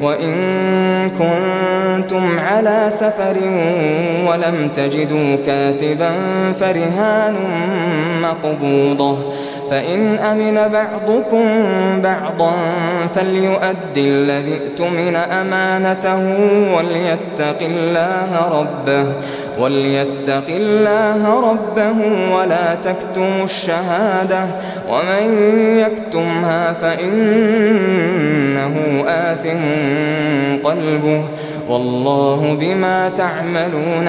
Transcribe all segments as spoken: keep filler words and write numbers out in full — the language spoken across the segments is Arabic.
وإن كنتم على سفر ولم تجدوا كاتبا فرهان مقبوضة، فإن أمن بعضكم بعضا فليؤدي الذي اؤتمن أمانته وليتق الله ربه وليتق الله ربه ولا تكتموا الشهادة، ومن يكتمها فإنه آثم قلبه، والله بما تعملون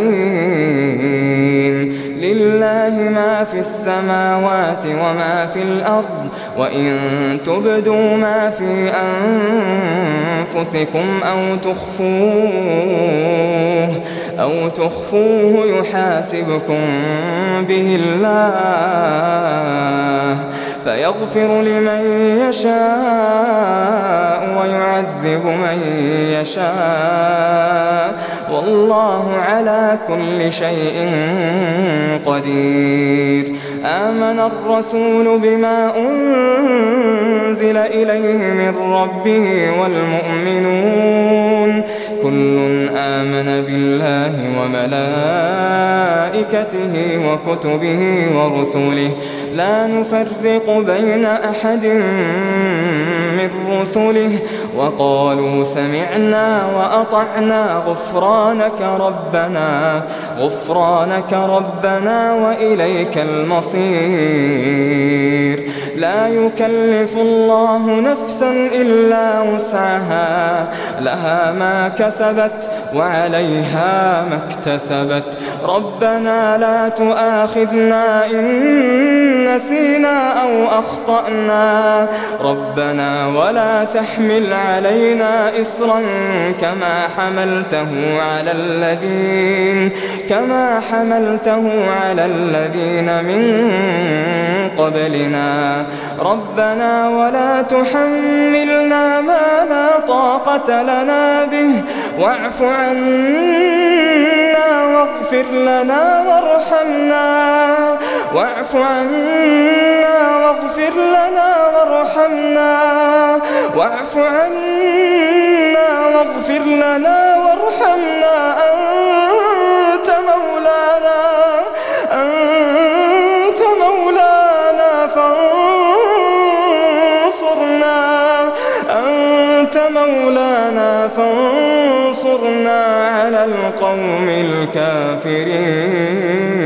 عليم. لله ما في السماوات وما في الأرض، وإن تبدوا ما في أنفسكم أو تخفوه أو تخفوه يحاسبكم به الله، فيغفر لمن يشاء ويعذب من يشاء، والله على كل شيء قدير. آمن الرسول بما أنزل إليه من ربه والمؤمنون كل آمن بالله وملائكته وكتبه ورسله لا نفرق بين أحد من رسله، وقالوا سمعنا وأطعنا غفرانك ربنا غفرانك ربنا وإليك المصير. لا يكلف الله نفسا إلا وسعها، لها ما كسبت وعليها ما اكتسبت. ربنا لا تؤاخذنا إن نسينا أو أخطأنا، ربنا ولا تحمل علينا إصرا كما حملته على الذين كما حملته على الذين من قبلنا. ربنا ولا تحملنا ما لا طاقة لنا به واعف عنا واغفر لنا وارحمنا واعف عنا واغفر لنا وارحمنا واعف عنا واغفر لنا وارحمنا أنت مولانا أنت مولانا فانصرنا أنت مولانا فانصرنا على القوم الكافرين.